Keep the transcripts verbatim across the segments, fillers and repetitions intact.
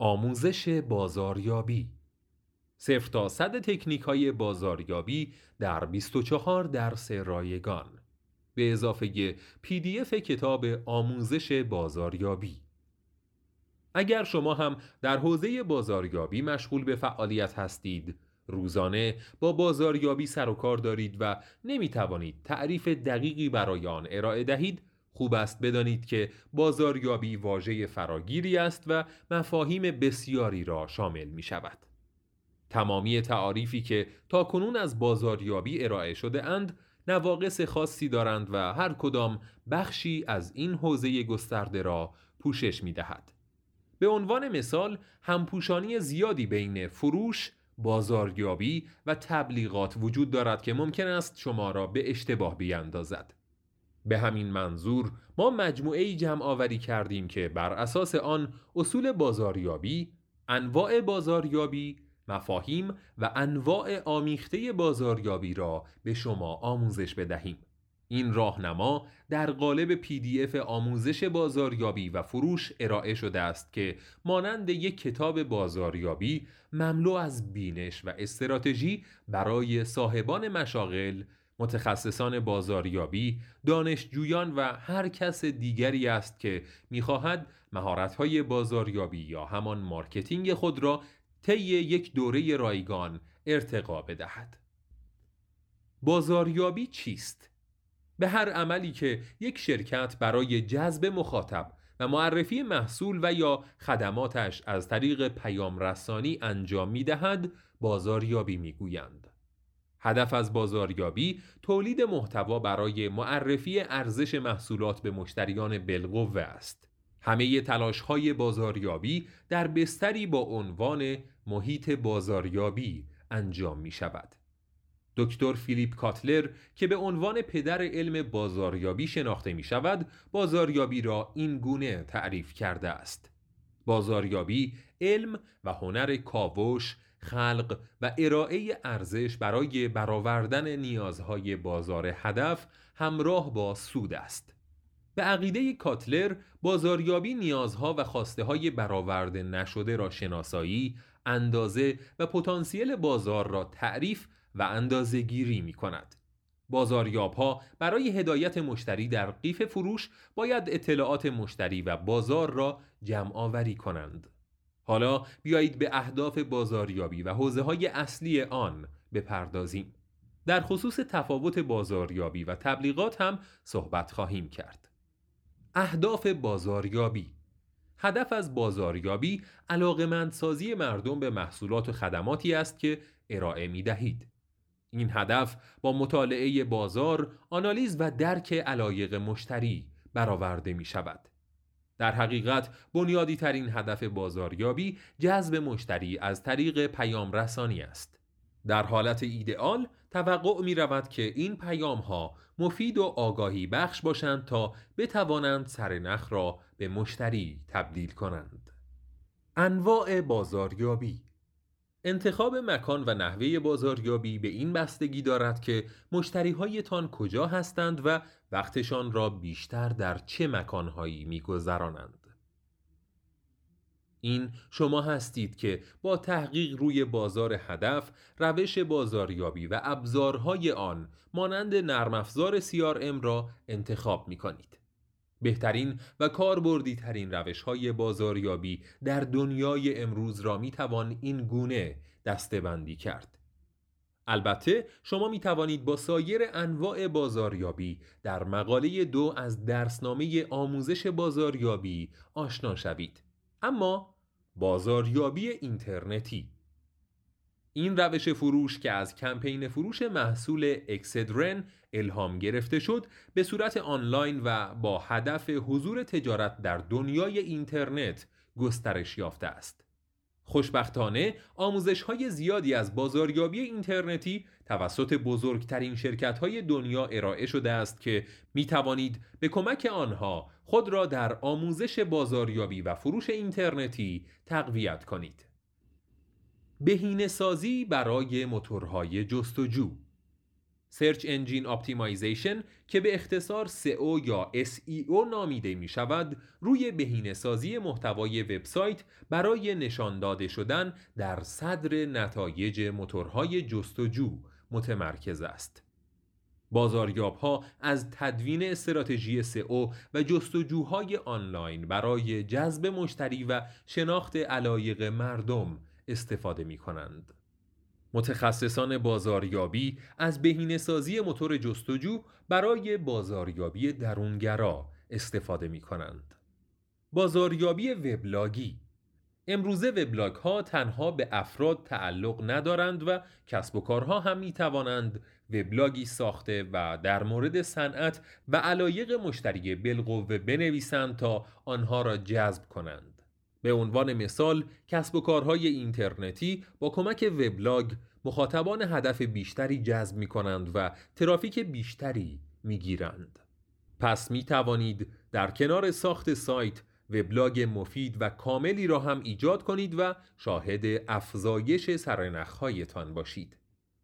آموزش بازاریابی، صفر تا صد تکنیک های بازاریابی در بیست و چهار درس رایگان، به اضافه پی دی اف کتاب آموزش بازاریابی. اگر شما هم در حوزه بازاریابی مشغول به فعالیت هستید، روزانه با بازاریابی سر و کار دارید و نمی توانید تعریف دقیقی برای آن ارائه دهید، خوب است بدانید که بازاریابی واژه فراگیری است و مفاهیم بسیاری را شامل می شود. تمامی تعاریفی که تاکنون از بازاریابی ارائه شده اند نواقص خاصی دارند و هر کدام بخشی از این حوزه گسترده را پوشش می دهد. به عنوان مثال، همپوشانی زیادی بین فروش، بازاریابی و تبلیغات وجود دارد که ممکن است شما را به اشتباه بیاندازد. به همین منظور ما مجموعه‌ای جمع آوری کردیم که بر اساس آن اصول بازاریابی، انواع بازاریابی، مفاهیم و انواع آمیخته بازاریابی را به شما آموزش بدهیم. این راهنما در قالب پی دی اف آموزش بازاریابی و فروش ارائه شده است که مانند یک کتاب بازاریابی مملو از بینش و استراتژی برای صاحبان مشاغل، متخصصان بازاریابی، دانشجویان و هر کس دیگری است که می‌خواهد مهارت‌های بازاریابی یا همان مارکتینگ خود را طی یک دوره رایگان ارتقا بدهد. بازاریابی چیست؟ به هر عملی که یک شرکت برای جذب مخاطب و معرفی محصول و یا خدماتش از طریق پیام رسانی انجام می‌دهد، بازاریابی می‌گویند. هدف از بازاریابی تولید محتوا برای معرفی ارزش محصولات به مشتریان بالقوه است. همه تلاش‌های بازاریابی در بستری با عنوان محیط بازاریابی انجام می‌شود. دکتر فیلیپ کاتلر که به عنوان پدر علم بازاریابی شناخته می شود، بازاریابی را این گونه تعریف کرده است: بازاریابی علم و هنر کاوش، خلق و ارائه ارزش برای برآوردن نیازهای بازار هدف همراه با سود است. به عقیده کاتلر، بازاریابی نیازها و خواسته‌های برآورده نشده را شناسایی، اندازه و پتانسیل بازار را تعریف و اندازه گیری می کند. بازاریاب ها برای هدایت مشتری در قیف فروش باید اطلاعات مشتری و بازار را جمع آوری کنند. حالا بیایید به اهداف بازاریابی و حوزه های اصلی آن بپردازیم. در خصوص تفاوت بازاریابی و تبلیغات هم صحبت خواهیم کرد. اهداف بازاریابی: هدف از بازاریابی علاقه‌مندسازی مردم به محصولات و خدماتی است که ارائه می دهید. این هدف با مطالعه بازار، آنالیز و درک علایق مشتری برآورده می شود. در حقیقت بنیادی ترین هدف بازاریابی جذب مشتری از طریق پیام رسانی است. در حالت ایدئال توقع می رود که این پیام ها مفید و آگاهی بخش باشند تا بتوانند سرنخ را به مشتری تبدیل کنند. انواع بازاریابی: انتخاب مکان و نحوه بازاریابی به این بستگی دارد که مشتری‌هایتان کجا هستند و وقتشان را بیشتر در چه مکان‌هایی می‌گذرانند. این شما هستید که با تحقیق روی بازار هدف، روش بازاریابی و ابزارهای آن مانند نرم افزار سی آر ام را انتخاب می‌کنید. بهترین و کاربردی ترین روش‌های بازاریابی در دنیای امروز را می‌توان این گونه دسته‌بندی کرد. البته شما می‌توانید با سایر انواع بازاریابی در مقاله دو از درسنامه آموزش بازاریابی آشنا شوید. اما بازاریابی اینترنتی: این روش فروش که از کمپین فروش محصول اکسدرن الهام گرفته شد، به صورت آنلاین و با هدف حضور تجارت در دنیای اینترنت گسترش یافته است. خوشبختانه آموزش‌های زیادی از بازاریابی اینترنتی توسط بزرگترین شرکت‌های دنیا ارائه شده است که می‌توانید به کمک آنها خود را در آموزش بازاریابی و فروش اینترنتی تقویت کنید. بهینه‌سازی برای موتورهای جستجو: Search Engine Optimization که به اختصار سئو یا اس ای او نامیده می شود، روی بهینه‌سازی محتوای وبسایت برای نشان داده شدن در صدر نتایج موتورهای جستجو متمرکز است. بازاریاب‌ها از تدوین استراتژی سئو و جستجوهای آنلاین برای جذب مشتری و شناخت علایق مردم استفاده می‌کنند. متخصصان بازاریابی از بهینه‌سازی موتور جستجو برای بازاریابی درونگرا استفاده می‌کنند. بازاریابی وبلاگی. امروزه وبلاگ ها تنها به افراد تعلق ندارند و کسب و کارها هم می توانند وبلاگی ساخته و در مورد صنعت و علایق مشتری بالقوه بنویسند تا آنها را جذب کنند. به عنوان مثال، کسب و کارهای اینترنتی با کمک وبلاگ مخاطبان هدف بیشتری جذب می کنند و ترافیک بیشتری می گیرند. پس می توانید در کنار ساخت سایت وبلاگ مفید و کاملی را هم ایجاد کنید و شاهد افزایش سرنخ‌هایتان باشید.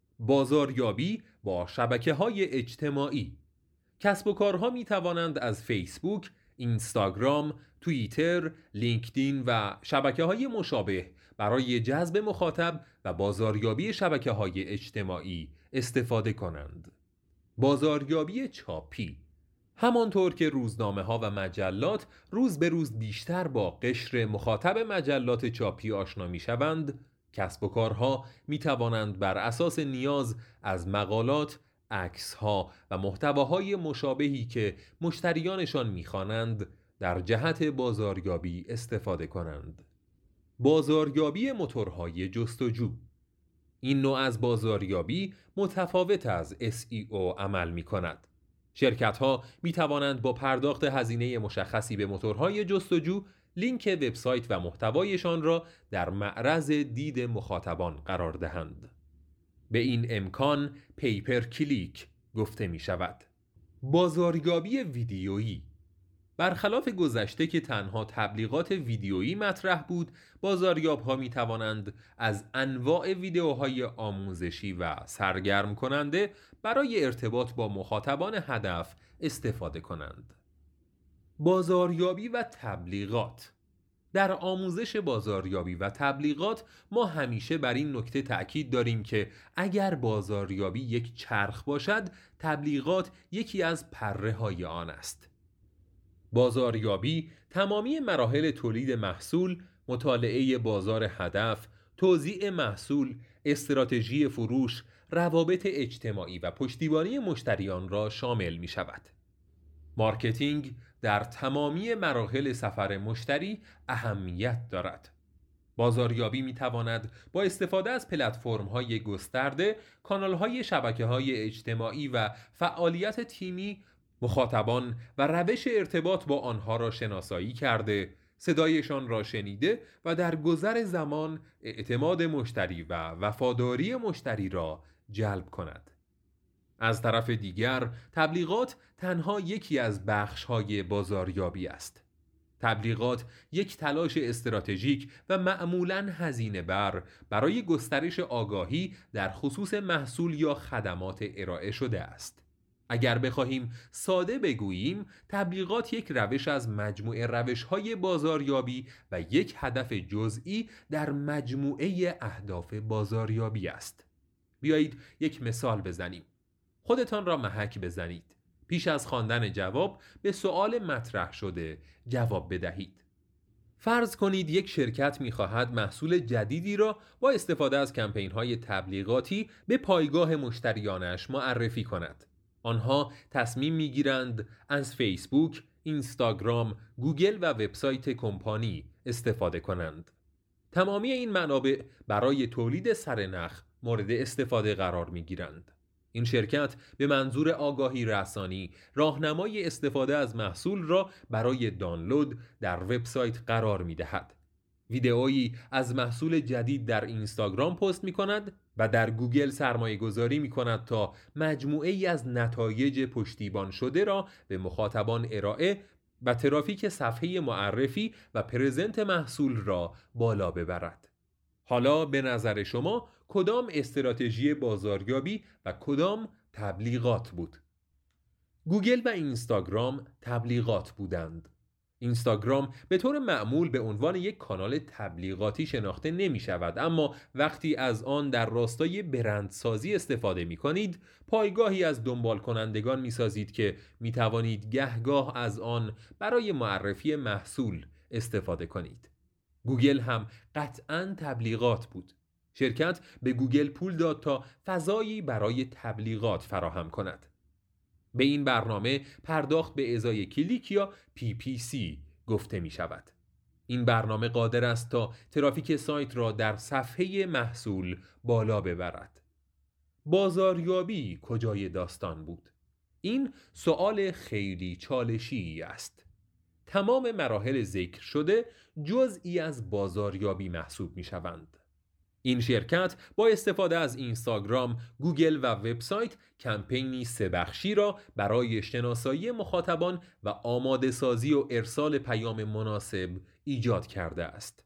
بازاریابی با شبکه‌های اجتماعی. کسب و کارها می توانند از فیسبوک، اینستاگرام، توییتر، لینکدین و شبکه‌های مشابه برای جذب مخاطب و بازاریابی شبکه‌های اجتماعی استفاده کنند. بازاریابی چاپی. همانطور که روزنامه ها و مجلات روز به روز بیشتر با قشر مخاطب مجلات چاپی آشنا می شوند، کسب و کارها می توانند بر اساس نیاز از مقالات، عکس ها و محتواهای مشابهی که مشتریانشان می خوانند در جهت بازاریابی استفاده کنند. بازاریابی موتورهای جستجو. این نوع از بازاریابی متفاوت از اس ای او عمل می کند. شرکت‌ها می توانند با پرداخت هزینه مشخصی به موتورهای جستجو لینک وبسایت و محتوایشان را در معرض دید مخاطبان قرار دهند. به این امکان پیپر کلیک گفته می شود. بازاریابی ویدیویی. برخلاف گذشته که تنها تبلیغات ویدیویی مطرح بود، بازاریاب‌ها می توانند از انواع ویدیوهای آموزشی و سرگرم کننده برای ارتباط با مخاطبان هدف استفاده کنند. بازاریابی و تبلیغات. در آموزش بازاریابی و تبلیغات ما همیشه بر این نکته تأکید داریم که اگر بازاریابی یک چرخ باشد، تبلیغات یکی از پره‌های آن است. بازاریابی تمامی مراحل تولید محصول، مطالعه بازار هدف، توزیع محصول، استراتژی فروش، روابط اجتماعی و پشتیبانی مشتریان را شامل می شود. مارکتینگ در تمامی مراحل سفر مشتری اهمیت دارد. بازاریابی می تواند با استفاده از پلتفرم‌های گسترده، کانال‌های شبکه‌های اجتماعی و فعالیت تیمی مخاطبان و روش ارتباط با آنها را شناسایی کرده، صدایشان را شنیده و در گذر زمان اعتماد مشتری و وفاداری مشتری را جلب کند. از طرف دیگر، تبلیغات تنها یکی از بخش‌های بازاریابی است. تبلیغات یک تلاش استراتژیک و معمولاً هزینه بر برای گسترش آگاهی در خصوص محصول یا خدمات ارائه شده است. اگر بخواهیم ساده بگوییم، تبلیغات یک روش از مجموعه روش‌های بازاریابی و یک هدف جزئی در مجموعه اهداف بازاریابی است. بیایید یک مثال بزنیم. خودتان را محک بزنید. پیش از خواندن جواب به سؤال مطرح شده جواب بدهید. فرض کنید یک شرکت می‌خواهد محصول جدیدی را با استفاده از کمپین‌های تبلیغاتی به پایگاه مشتریانش معرفی کند. آنها تصمیم می‌گیرند از فیسبوک، اینستاگرام، گوگل و وبسایت کمپانی استفاده کنند. تمامی این منابع برای تولید سرنخ مورد استفاده قرار می‌گیرند. این شرکت به منظور آگاهی رسانی راهنمای استفاده از محصول را برای دانلود در وبسایت قرار می‌دهد. ویدئویی از محصول جدید در اینستاگرام پست می‌کند و در گوگل سرمایه گذاری می‌کند تا مجموعه‌ای از نتایج پشتیبان شده را به مخاطبان ارائه و ترافیک صفحه معرفی و پرزنت محصول را بالا ببرد. حالا به نظر شما کدام استراتژی بازاریابی و کدام تبلیغات بود. گوگل و اینستاگرام تبلیغات بودند. اینستاگرام به طور معمول به عنوان یک کانال تبلیغاتی شناخته نمی شود، اما وقتی از آن در راستای برندسازی استفاده می کنید، پایگاهی از دنبال کنندگان می سازید که می توانید گهگاه از آن برای معرفی محصول استفاده کنید. گوگل هم قطعاً تبلیغات بود. شرکت به گوگل پول داد تا فضایی برای تبلیغات فراهم کند. به این برنامه پرداخت به ازای کلیک یا پی پی سی گفته می شود. این برنامه قادر است تا ترافیک سایت را در صفحه محصول بالا ببرد. بازاریابی کجای داستان بود؟ این سوال خیلی چالشی است. تمام مراحل ذکر شده جزئی از بازاریابی محسوب می شوند. این شرکت با استفاده از اینستاگرام، گوگل و وبسایت کمپینی سه بخشی را برای شناسایی مخاطبان و آماده سازی و ارسال پیام مناسب ایجاد کرده است.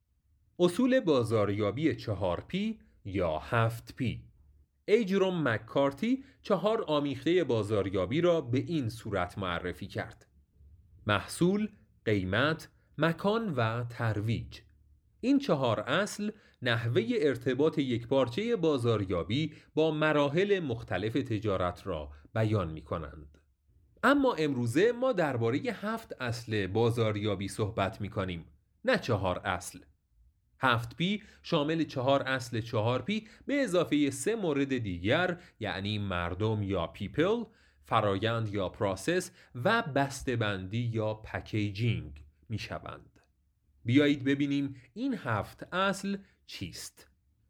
اصول بازاریابی چهار پی یا هفت پی. ایجروم مککارتی چهار آمیخته بازاریابی را به این صورت معرفی کرد: محصول، قیمت، مکان و ترویج. این چهار اصل نحوه ارتباط یکپارچه بازاریابی با مراحل مختلف تجارت را بیان می کنند. اما امروزه ما درباره هفت اصل بازاریابی صحبت می کنیم، نه چهار اصل. هفت پی شامل چهار اصل چهار پی به اضافه سه مورد دیگر، یعنی مردم یا پیپل، فرایند یا پروسس و بسته‌بندی یا پکیجینگ می شوند. بیایید ببینیم این هفت اصل چیست.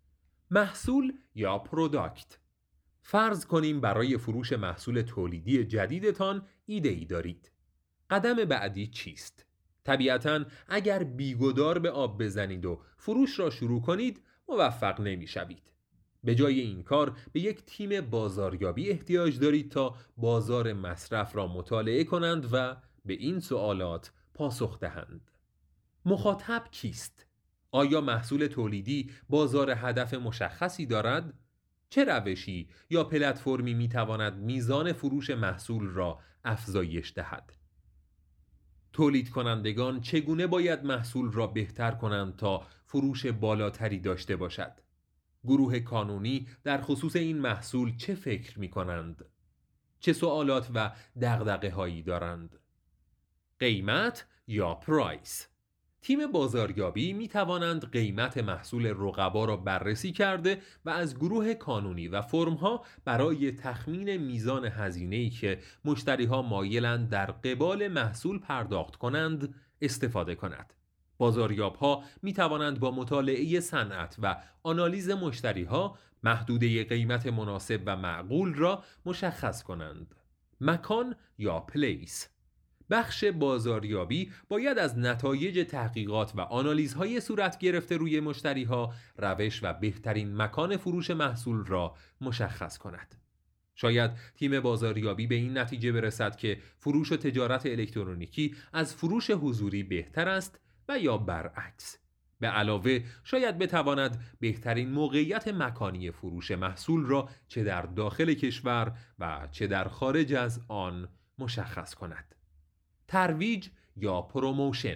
محصول یا پروداکت. فرض کنیم برای فروش محصول تولیدی جدیدتان ایده ای دارید. قدم بعدی چیست؟ طبیعتاً اگر بیگدار به آب بزنید و فروش را شروع کنید موفق نمی شوید. به جای این کار به یک تیم بازاریابی احتیاج دارید تا بازار مصرف را مطالعه کنند و به این سوالات پاسخ دهند. مخاطب کیست؟ آیا محصول تولیدی بازار هدف مشخصی دارد؟ چه روشی یا پلتفرمی میتواند میزان فروش محصول را افزایش دهد؟ تولید کنندگان چگونه باید محصول را بهتر کنند تا فروش بالاتری داشته باشد؟ گروه کانونی در خصوص این محصول چه فکر می کنند؟ چه سوالات و دغدغه هایی دارند؟ قیمت یا پرایس. تیم بازاریابی می توانند قیمت محصول رقبا را بررسی کرده و از گروه کانونی و فرم‌ها برای تخمین میزان هزینه‌ای که مشتری‌ها مایلند در قبال محصول پرداخت کنند استفاده کند. بازاریاب‌ها می توانند با مطالعه صنعت و آنالیز مشتری‌ها محدوده قیمت مناسب و معقول را مشخص کنند. مکان یا پلیس. بخش بازاریابی باید از نتایج تحقیقات و آنالیزهای صورت گرفته روی مشتری‌ها روش و بهترین مکان فروش محصول را مشخص کند. شاید تیم بازاریابی به این نتیجه برسد که فروش و تجارت الکترونیکی از فروش حضوری بهتر است و یا برعکس. به علاوه شاید بتواند بهترین موقعیت مکانی فروش محصول را چه در داخل کشور و چه در خارج از آن مشخص کند. ترویج یا پروموشن.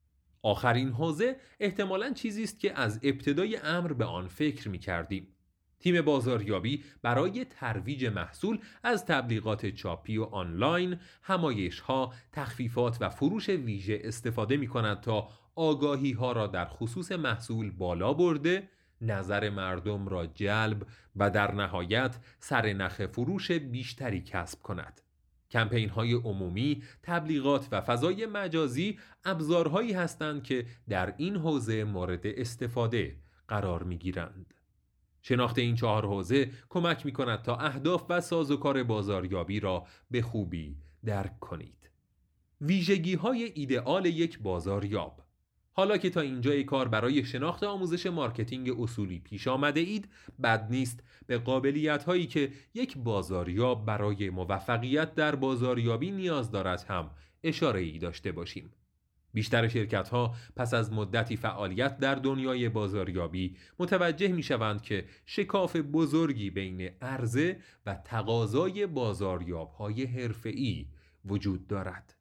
آخرین حوزه احتمالاً چیزی است که از ابتدای امر به آن فکر می کردیم. تیم بازاریابی برای ترویج محصول از تبلیغات چاپی و آنلاین، همایش‌ها، تخفیفات و فروش ویژه استفاده می کند تا آگاهی ها را در خصوص محصول بالا برده، نظر مردم را جلب و در نهایت سرنخ فروش بیشتری کسب کند. کمپین های عمومی، تبلیغات و فضای مجازی ابزارهایی هستند که در این حوزه مورد استفاده قرار می گیرند. شناخت این چهار حوزه کمک می کند تا اهداف و سازوکار بازاریابی را به خوبی درک کنید. ویژگی های ایدئال یک بازاریاب. حالا که تا اینجای کار برای شناخت آموزش مارکتینگ اصولی پیش آمده اید، بد نیست به قابلیت هایی که یک بازاریاب برای موفقیت در بازاریابی نیاز دارد هم اشاره ای داشته باشیم. بیشتر شرکت‌ها پس از مدتی فعالیت در دنیای بازاریابی متوجه می‌شوند که شکاف بزرگی بین عرضه و تقاضای بازاریاب‌های حرفه‌ای وجود دارد.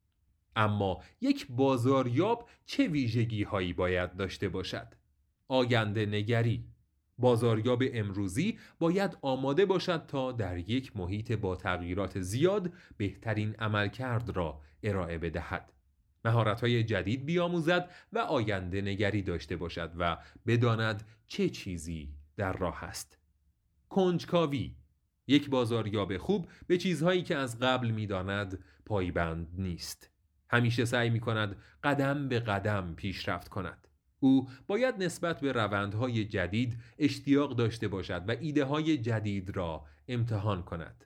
اما یک بازاریاب چه ویژگی‌هایی باید داشته باشد؟ آینده نگری. بازاریاب امروزی باید آماده باشد تا در یک محیط با تغییرات زیاد بهترین عملکرد را ارائه بدهد. مهارت‌های جدید بیاموزد و آینده نگری داشته باشد و بداند چه چیزی در راه است. کنجکاوی. یک بازاریاب خوب به چیزهایی که از قبل می‌داند پایبند نیست. همیشه سعی می‌کند قدم به قدم پیشرفت کند. او باید نسبت به روندهای جدید اشتیاق داشته باشد و ایده‌های جدید را امتحان کند.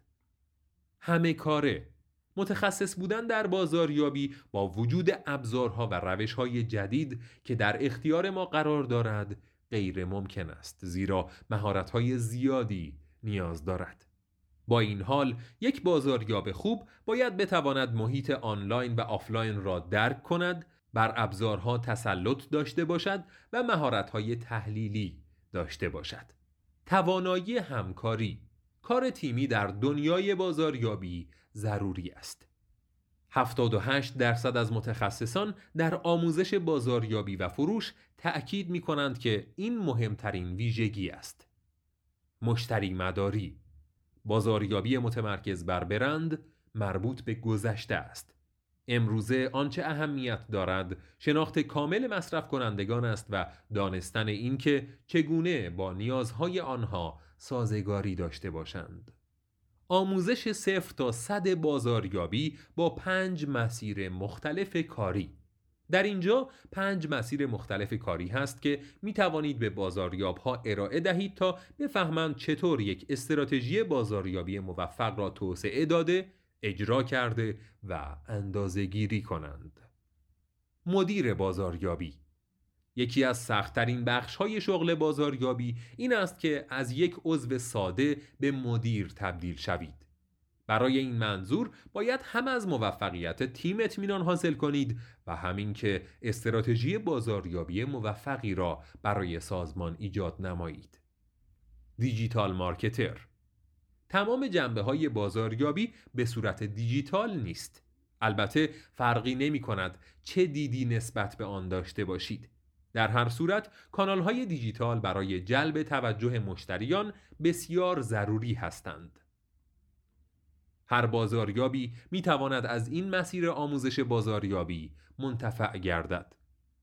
همه کاره. متخصص بودن در بازاریابی با وجود ابزارها و روش‌های جدید که در اختیار ما قرار دارد غیر ممکن است، زیرا مهارت‌های زیادی نیاز دارد. با این حال یک بازاریاب خوب باید بتواند محیط آنلاین و آفلاین را درک کند، بر ابزارها تسلط داشته باشد و مهارت‌های تحلیلی داشته باشد. توانایی همکاری. کار تیمی در دنیای بازاریابی ضروری است. هفتاد و هشت درصد از متخصصان در آموزش بازاریابی و فروش تأکید می کنند که این مهمترین ویژگی است. مشتری مداری. بازاریابی متمرکز بر برند مربوط به گذشته است. امروزه آنچه اهمیت دارد شناخت کامل مصرف کنندگان است و دانستن این که چگونه با نیازهای آنها سازگاری داشته باشند. آموزش صفر تا صد بازاریابی با پنج مسیر مختلف کاری. در اینجا پنج مسیر مختلف کاری هست که می توانید به بازاریاب‌ها ارائه دهید تا بفهمند چطور یک استراتژی بازاریابی موفق را توسعه داده، اجرا کرده و اندازه‌گیری کنند. مدیر بازاریابی. یکی از سخت‌ترین بخش‌های شغل بازاریابی این است که از یک عضو ساده به مدیر تبدیل شوید. برای این منظور باید هم از موفقیت تیم اطمینان حاصل کنید و همین که استراتژی بازاریابی موفقی را برای سازمان ایجاد نمایید. دیجیتال مارکتر. تمام جنبه‌های بازاریابی به صورت دیجیتال نیست. البته فرقی نمی‌کند چه دیدی نسبت به آن داشته باشید. در هر صورت کانال‌های دیجیتال برای جلب توجه مشتریان بسیار ضروری هستند. هر بازاریابی می‌تواند از این مسیر آموزش بازاریابی منتفع گردد.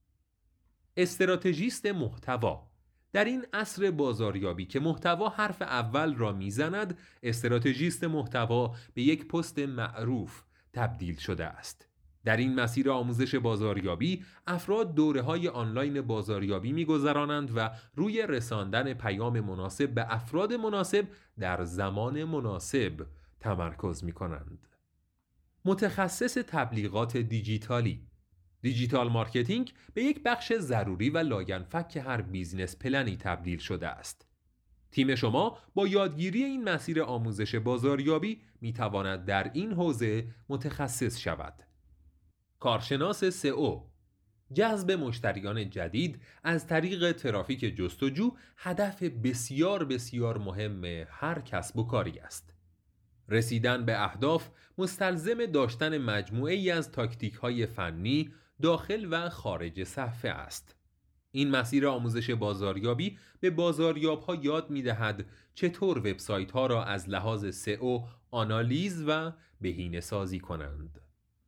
استراتژیست محتوا. در این عصر بازاریابی که محتوا حرف اول را میزند، استراتژیست محتوا به یک پست معروف تبدیل شده است. در این مسیر آموزش بازاریابی، افراد دوره‌های آنلاین بازاریابی می‌گذرانند و روی رساندن پیام مناسب به افراد مناسب در زمان مناسب تمرکز می‌کنند. متخصص تبلیغات دیجیتالی. دیجیتال مارکتینگ به یک بخش ضروری و لاینفک هر بیزنس پلنی تبدیل شده است. تیم شما با یادگیری این مسیر آموزش بازاریابی می‌تواند در این حوزه متخصص شود. کارشناس سئو. جذب مشتریان جدید از طریق ترافیک جستجو هدف بسیار بسیار مهم هر کسب و کاری است. رسیدن به اهداف مستلزم داشتن مجموعه‌ای از تاکتیک‌های فنی داخل و خارج صفحه است. این مسیر آموزش بازاریابی به بازاریاب‌ها یاد می‌دهد چطور وبسایت‌ها را از لحاظ سئو آنالیز و بهینه‌سازی کنند.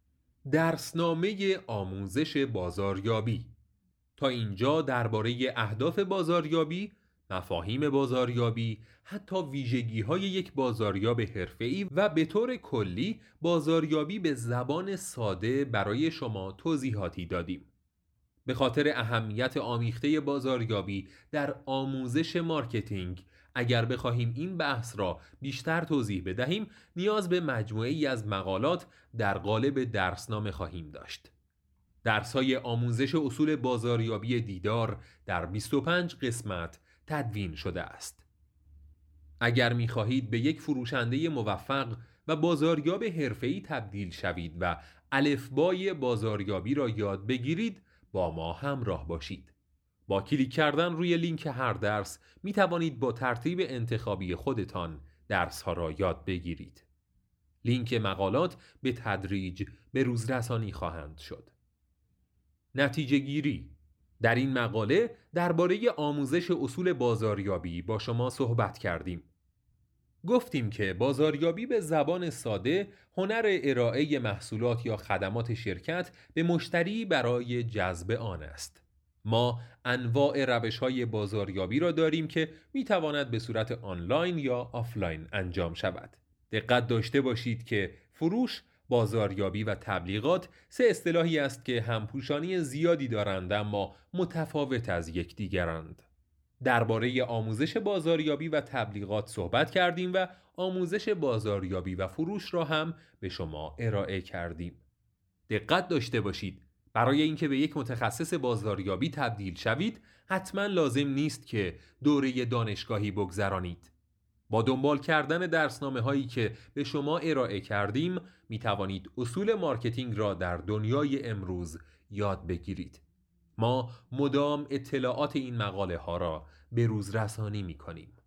درسنامه آموزش بازاریابی. تا اینجا درباره اهداف بازاریابی، مفاهیم بازاریابی، حتی ویژگی‌های یک بازاریاب حرفه‌ای و به طور کلی بازاریابی به زبان ساده برای شما توضیحاتی دادیم. به خاطر اهمیت آمیخته بازاریابی در آموزش مارکتینگ، اگر بخواهیم این بحث را بیشتر توضیح بدهیم، نیاز به مجموعه‌ای از مقالات در قالب درسنامه خواهیم داشت. درس‌های آموزش اصول بازاریابی دیدار در بیست و پنج قسمت تدوین شده است. اگر می‌خواهید به یک فروشنده موفق و بازاریاب حرفه‌ای تبدیل شوید و الفبای بازاریابی را یاد بگیرید، با ما همراه باشید. با کلیک کردن روی لینک هر درس می توانید با ترتیب انتخابی خودتان درس ها را یاد بگیرید. لینک مقالات به تدریج به روز رسانی خواهند شد. نتیجه گیری. در این مقاله درباره آموزش اصول بازاریابی با شما صحبت کردیم. گفتیم که بازاریابی به زبان ساده هنر ارائه محصولات یا خدمات شرکت به مشتری برای جذب آن است. ما انواع روش‌های بازاریابی را داریم که می‌تواند به صورت آنلاین یا آفلاین انجام شود. دقت داشته باشید که فروش، بازاریابی و تبلیغات سه اصطلاحی است که همپوشانی زیادی دارند اما متفاوت از یکدیگرند. درباره آموزش بازاریابی و تبلیغات صحبت کردیم و آموزش بازاریابی و فروش را هم به شما ارائه کردیم. دقت داشته باشید، برای اینکه به یک متخصص بازاریابی تبدیل شوید، حتما لازم نیست که دوره دانشگاهی بگذرانید. با دنبال کردن درسنامه هایی که به شما ارائه کردیم، می توانید اصول مارکتینگ را در دنیای امروز یاد بگیرید. ما مدام اطلاعات این مقاله ها را به روز رسانی می کنیم.